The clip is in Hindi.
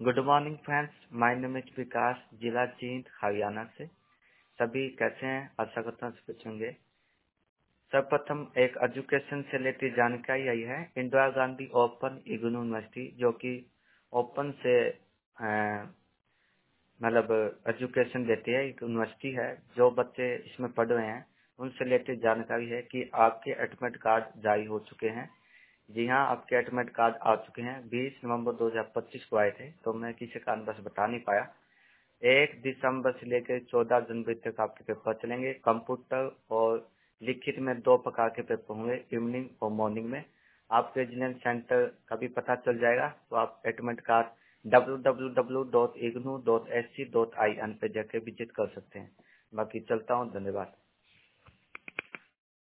Good morning friends, my name is Vikas, जिला जींद, हरियाणा से। सभी कैसे हैं? आशा करता हूं सब होंगे। सर्वप्रथम एक एजुकेशन से रिलेटेड जानकारी आई है। इंदिरा गांधी ओपन इग्नू यूनिवर्सिटी, जो कि ओपन से मतलब एजुकेशन देती है, एक यूनिवर्सिटी है। जो बच्चे इसमें पढ़ रहे हैं उनसे रिलेटेड जानकारी है कि आपके एडमिट कार्ड जारी हो चुके हैं। जी हाँ, आपके एडमिट कार्ड आ चुके हैं। 20 नवंबर 2025 को आए थे, तो मैं किसी कारणवश बता नहीं पाया। 1 दिसंबर से लेकर 14 जनवरी तक आपके पेपर चलेंगे। कंप्यूटर और लिखित में 2 प्रकार के पेपर होंगे, इवनिंग और मॉर्निंग में। आपके विजिलेंस सेंटर का भी पता चल जाएगा, तो आप एडमिट कार्ड www.ignu.ac.in पे जाके विजिट कर सकते हैं। बाकी चलता हूँ, धन्यवाद।